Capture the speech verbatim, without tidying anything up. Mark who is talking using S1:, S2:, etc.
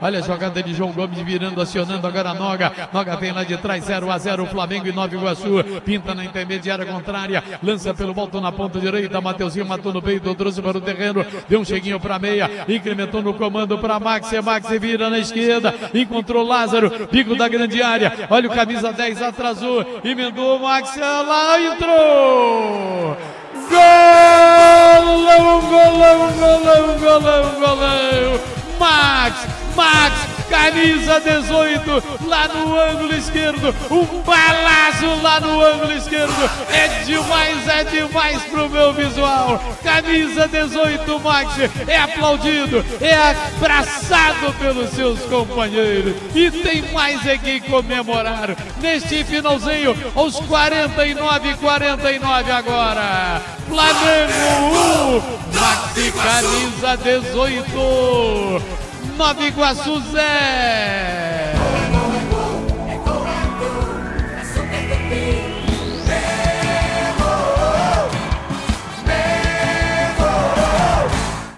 S1: Olha a jogada de João Gomes virando, acionando agora a Noga. Noga vem lá de trás, zero a zero, Flamengo e Nova Iguaçu. Pinta na intermediária contrária, lança pelo volta na ponta direita. Mateuzinho matou no peito, trouxe para o terreno, deu um cheguinho para a meia, incrementou no comando para Max. Max vira na esquerda, encontrou Lázaro, pico da grande área. Olha o camisa dez, atrasou, emendou o Max, lá entrou! Golão, golão, golão, golão, golão! Max, Max, camisa dezoito, lá no ângulo esquerdo, um balaço lá no ângulo esquerdo, é demais, é demais pro meu visual, camisa dezoito, Max, é aplaudido, é abraçado pelos seus companheiros, e tem mais é que comemorar, neste finalzinho, aos quarenta e nove, quarenta e nove agora, Flamengo um, Max, camisa dezoito, Nova Iguaçu zero.